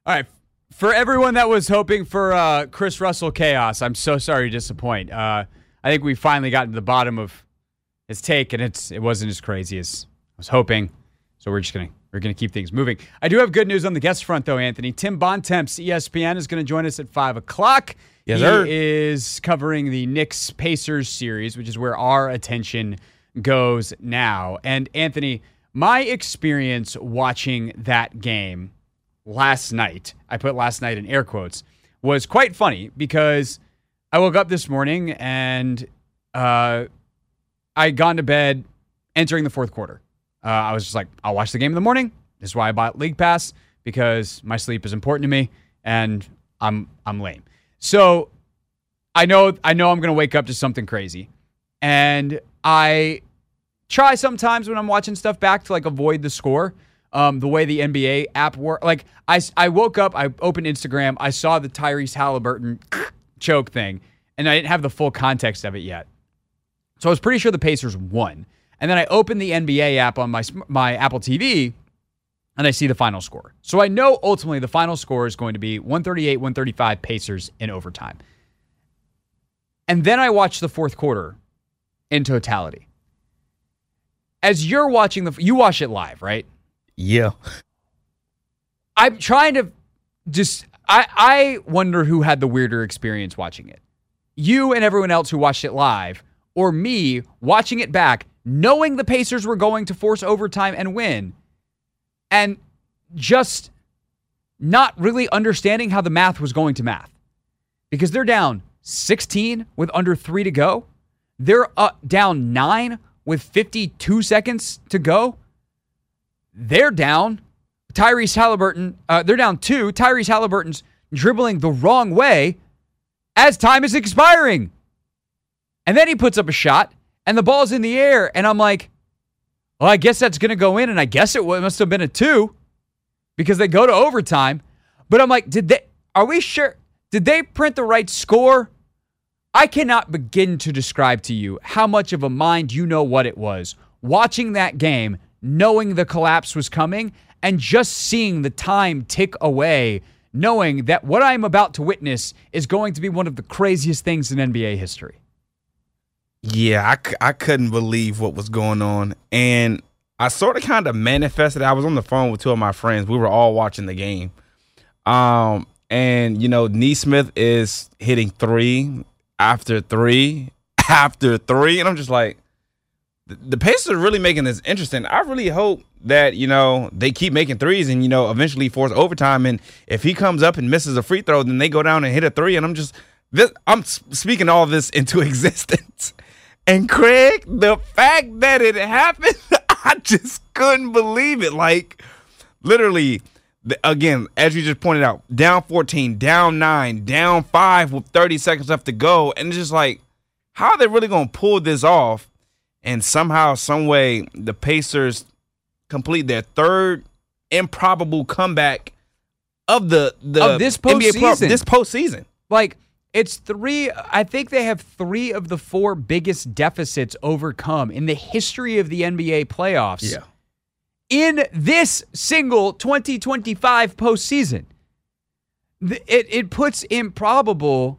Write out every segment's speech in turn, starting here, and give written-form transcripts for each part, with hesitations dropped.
All right. For everyone that was hoping for Chris Russell chaos, I'm so sorry to disappoint. I think we finally got to the bottom of his take, and it wasn't as crazy as I was hoping. So we're gonna keep things moving. I do have good news on the guest front, though, Anthony. Tim Bontemps, ESPN, is going to join us at 5:00. Yes, sir. He is covering the Knicks-Pacers series, which is where our attention goes now. And Anthony, my experience watching that game last night, I put last night in air quotes, was quite funny because I woke up this morning and I had gone to bed entering the fourth quarter. I was just like, I'll watch the game in the morning. This is why I bought League Pass, because my sleep is important to me and I'm lame. So I know I'm going to wake up to something crazy. And I try sometimes when I'm watching stuff back to like avoid the score. The way the NBA app works. Like, I woke up, I opened Instagram, I saw the Tyrese Halliburton choke thing, and I didn't have the full context of it yet. So I was pretty sure the Pacers won. And then I opened the NBA app on my Apple TV, and I see the final score. So I know ultimately the final score is going to be 138-135 Pacers in overtime. And then I watched the fourth quarter in totality. As you're watching you watch it live, right? Yeah. I'm trying to I wonder who had the weirder experience watching it. You and everyone else who watched it live, or me watching it back, knowing the Pacers were going to force overtime and win, and just not really understanding how the math was going to math. Because they're down 16 with under 3 to go. They're down 9 with 52 seconds to go. They're down. Tyrese Halliburton, they're down 2. Tyrese Halliburton's dribbling the wrong way as time is expiring. And then he puts up a shot, and the ball's in the air, and I'm like, well, I guess that's going to go in, and I guess it must have been a 2 because they go to overtime. But I'm like, are we sure? Did they print the right score? I cannot begin to describe to you how much of a mind you know what it was watching that game, knowing the collapse was coming, and just seeing the time tick away, knowing that what I'm about to witness is going to be one of the craziest things in NBA history. Yeah, I couldn't believe what was going on. And I sort of kind of manifested. I was on the phone with 2 of my friends. We were all watching the game. And, Nesmith is hitting 3 after 3 after 3. And I'm just like, the Pacers are really making this interesting. I really hope that, they keep making threes and, eventually force overtime. And if he comes up and misses a free throw, then they go down and hit a 3. And I'm speaking all this into existence. And Craig, the fact that it happened, I just couldn't believe it. Like, literally, again, as you just pointed out, down 14, down 9, down 5 with 30 seconds left to go. And it's just like, how are they really going to pull this off? And somehow, some way, the Pacers complete their third improbable comeback of this postseason. This postseason. Like, it's 3. I think they have 3 of the 4 biggest deficits overcome in the history of the NBA playoffs. Yeah. In this single 2025 postseason. It puts improbable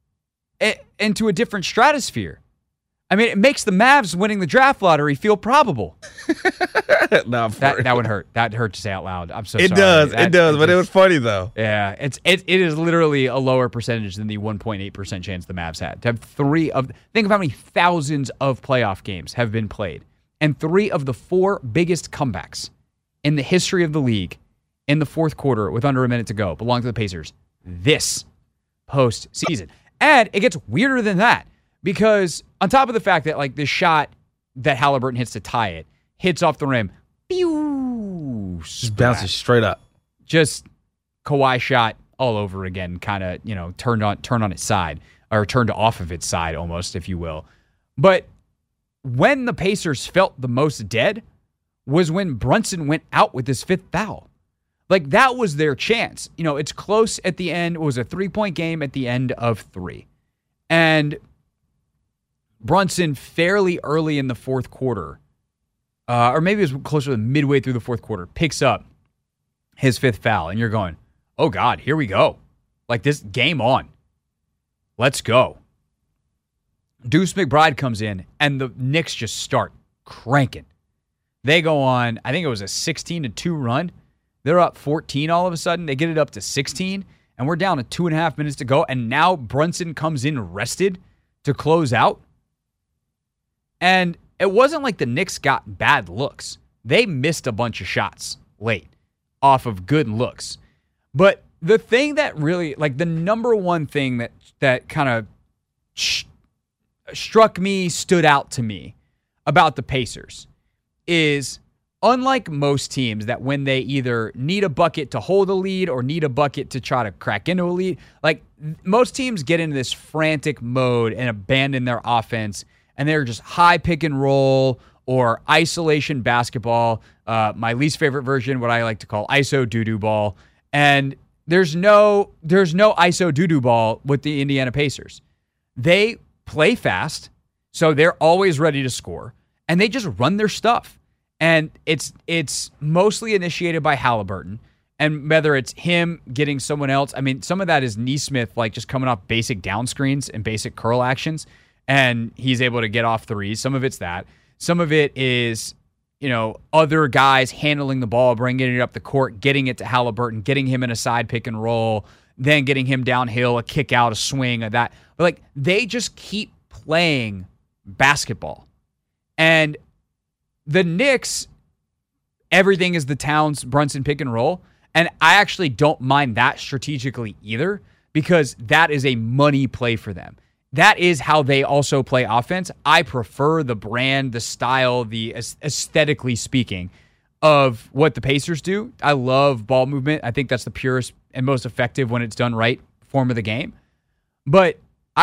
into a different stratosphere. I mean, it makes the Mavs winning the draft lottery feel probable. No, that would hurt. That hurt to say out loud. I'm so sorry. It does, but it was funny though. Yeah, it is literally a lower percentage than the 1.8% chance the Mavs had. To have think of how many thousands of playoff games have been played, and 3 of the 4 biggest comebacks in the history of the league in the fourth quarter with under a minute to go belong to the Pacers this postseason. And it gets weirder than that. Because on top of the fact that, like, the shot that Halliburton hits to tie it, hits off the rim, pew, just bounces straight up. Just Kawhi shot all over again, kind of, turned on its side, or turned off of its side almost, if you will. But when the Pacers felt the most dead was when Brunson went out with his 5th foul. Like, that was their chance. It's close at the end. It was a 3-point game at the end of 3. And Brunson fairly early in the fourth quarter, or maybe it was closer to midway through the fourth quarter, picks up his 5th foul. And you're going, oh God, here we go. Like this game on. Let's go. Deuce McBride comes in, and the Knicks just start cranking. They go on, I think it was a 16-2 run. They're up 14 all of a sudden. They get it up to 16, and we're down to 2.5 minutes to go. And now Brunson comes in rested to close out. And it wasn't like the Knicks got bad looks. They missed a bunch of shots late off of good looks. But the thing that really, like the number one thing that kind of struck me, stood out to me about the Pacers is, unlike most teams that when they either need a bucket to hold a lead or need a bucket to try to crack into a lead, like most teams get into this frantic mode and abandon their offense, and they're just high pick and roll or isolation basketball, my least favorite version, what I like to call ISO doo-doo ball. And there's no ISO doo-doo ball with the Indiana Pacers. They play fast, so they're always ready to score, and they just run their stuff. And it's mostly initiated by Halliburton. And whether it's him getting someone else, I mean, some of that is Nesmith, like just coming off basic down screens and basic curl actions, and he's able to get off threes. Some of it's that. Some of it is, other guys handling the ball, bringing it up the court, getting it to Halliburton, getting him in a side pick and roll, then getting him downhill, a kick out, a swing, a that. But like they just keep playing basketball. And the Knicks, everything is the Towns Brunson pick and roll. And I actually don't mind that strategically either, because that is a money play for them. That is how they also play offense. I prefer the brand, the style, the aesthetically speaking, of what the Pacers do. I love ball movement. I think that's the purest and most effective when it's done right form of the game. But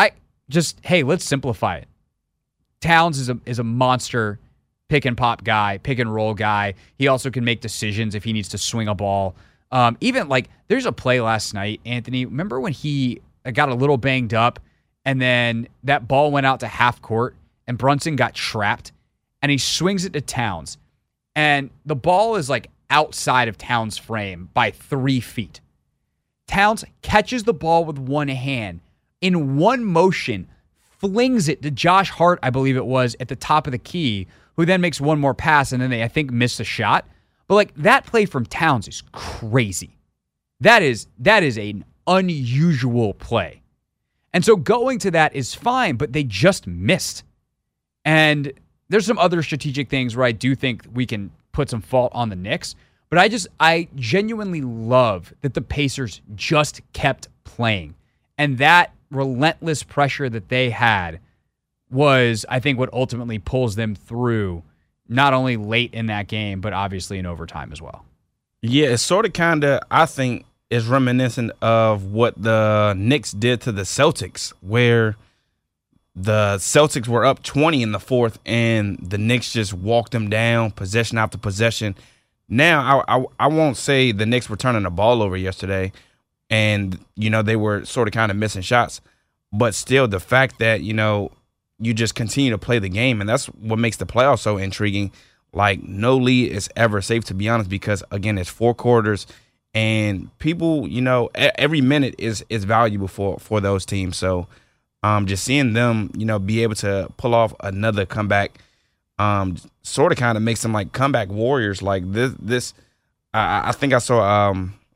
let's simplify it. Towns is a monster pick and pop guy, pick and roll guy. He also can make decisions if he needs to swing a ball. Even like there's a play last night, Anthony. Remember when he got a little banged up and then that ball went out to half court and Brunson got trapped and he swings it to Towns and the ball is like outside of Towns' frame by 3 feet. Towns catches the ball with one hand, in one motion, flings it to Josh Hart, I believe it was, at the top of the key, who then makes one more pass, and then they, I think, miss a shot. But like that play from Towns is crazy. That is an unusual play. And so going to that is fine, but they just missed. And there's some other strategic things where I do think we can put some fault on the Knicks. But I genuinely love that the Pacers just kept playing. And that relentless pressure that they had was, I think, what ultimately pulls them through, not only late in that game, but obviously in overtime as well. Yeah, it's sort of kind of, I think, is reminiscent of what the Knicks did to the Celtics, where the Celtics were up 20 in the fourth, and the Knicks just walked them down, possession after possession. Now, I won't say the Knicks were turning the ball over yesterday, and, they were sort of kind of missing shots. But still, the fact that, you just continue to play the game, and that's what makes the playoffs so intriguing. Like, no lead is ever safe, to be honest, because, again, it's 4 quarters, and people, every minute is valuable for those teams. So just seeing them, be able to pull off another comeback sort of kind of makes them like comeback warriors. Like this I think I saw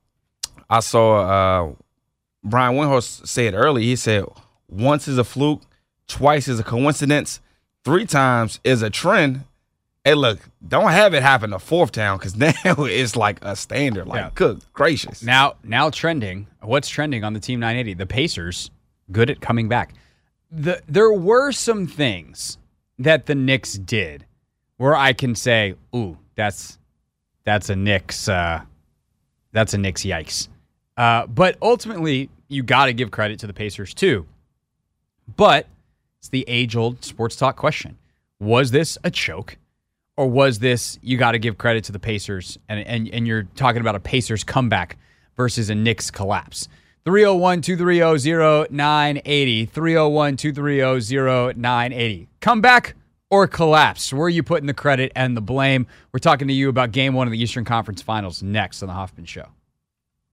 Brian Windhorst say it early. He said, once is a fluke, twice is a coincidence, 3 times is a trend. Hey, look, don't have it happen a 4th time, because now it's like a standard. Like, yeah. Good gracious. Now trending. What's trending on the Team 980? The Pacers, good at coming back. There were some things that the Knicks did where I can say, ooh, that's a Knicks yikes. But ultimately, you got to give credit to the Pacers too. But it's the age-old sports talk question. Was this a choke? Or was this, you got to give credit to the Pacers, and you're talking about a Pacers comeback versus a Knicks collapse? 301-230-0980. 301-230-0980. Comeback or collapse? Where are you putting the credit and the blame? We're talking to you about Game 1 of the Eastern Conference Finals next on The Hoffman Show.